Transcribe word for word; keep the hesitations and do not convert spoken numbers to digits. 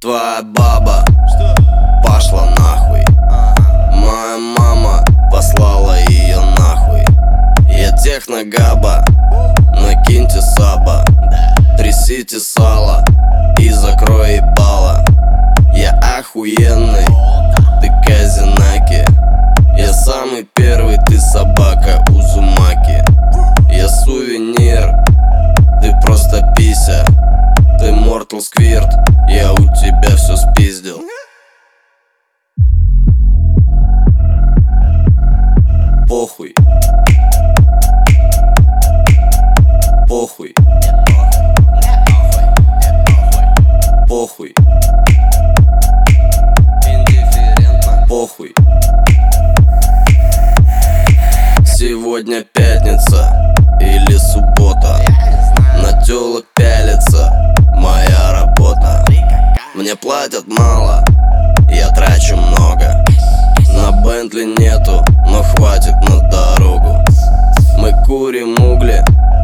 Твоя баба пошла нахуй. Моя мама послала ее нахуй. Я техногаба, накиньте саба, трясите сало и закрой ебало. Я охуенный, ты казинаки. Я самый первый, ты собака Узумаки. Я сувенир, ты просто пися. Ты Mortal Squirt, я у тебя все спиздил. Похуй. Похуй. Похуй. Индифферентно. Похуй. Сегодня пятница или суббота. На тёлок пялится моя работа. Мне платят мало, я трачу много. На Бентли нету, но хватит на дорогу. Мы курим угли